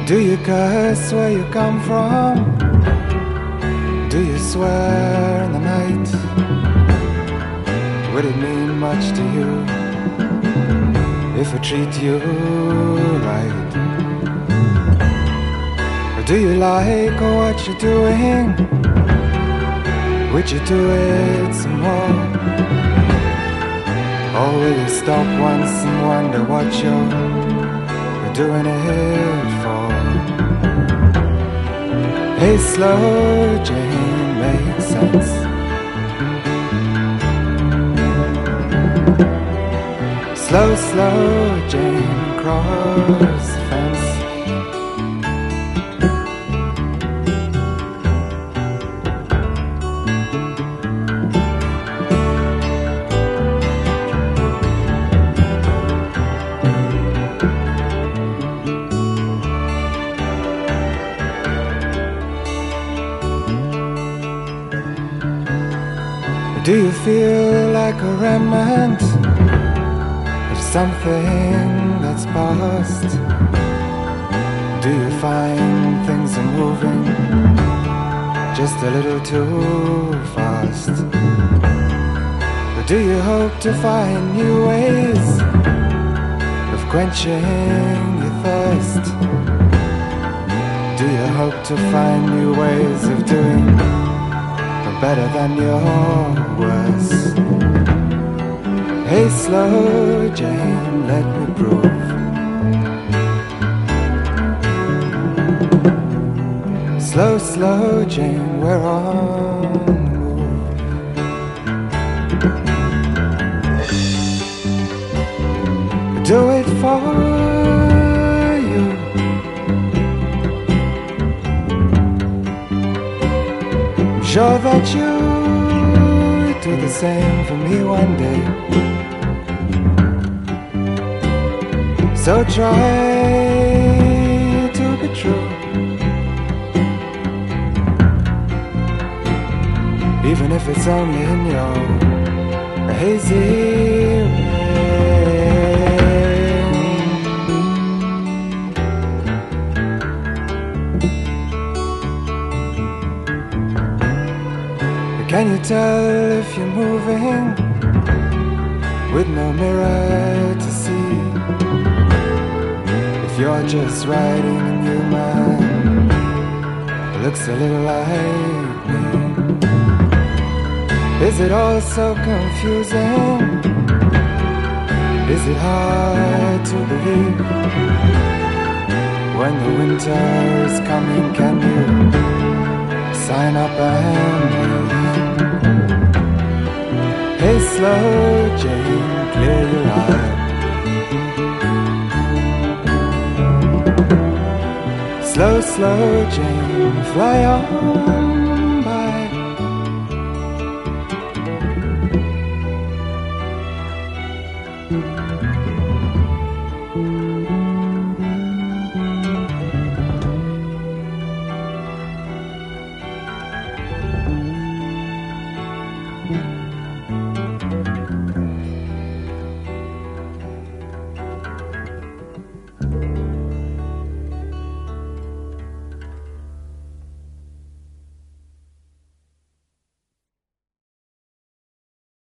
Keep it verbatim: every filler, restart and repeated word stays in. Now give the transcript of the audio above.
Do you curse where you come from? Do you swear in the night? Would it mean much to you if I treat you right? Or do you like what you're doing? Would you do it some more? Or will you stop once and wonder what you're doing it for? Hey, slow Jane, makes sense. Slow, slow Jane, cross the fence. Do you feel like a remnant of something that's past? Do you find things are moving just a little too fast? Or do you hope to find new ways of quenching your thirst? Do you hope to find new ways of doing better than your worst? Hey, slow Jane, let me prove. Slow, slow Jane, we're on the move. Do it for you. Sure that you do the same for me one day. So try to be true, even if it's only in your hazy Can you tell if you're moving with no mirror to see? If you're just riding a new man who looks a little like me? Is it all so confusing? Is it hard to believe? When the winter is coming, can you sign up and leave? Hey, slow Jane, clear your eye. Slow, slow Jane, fly on by.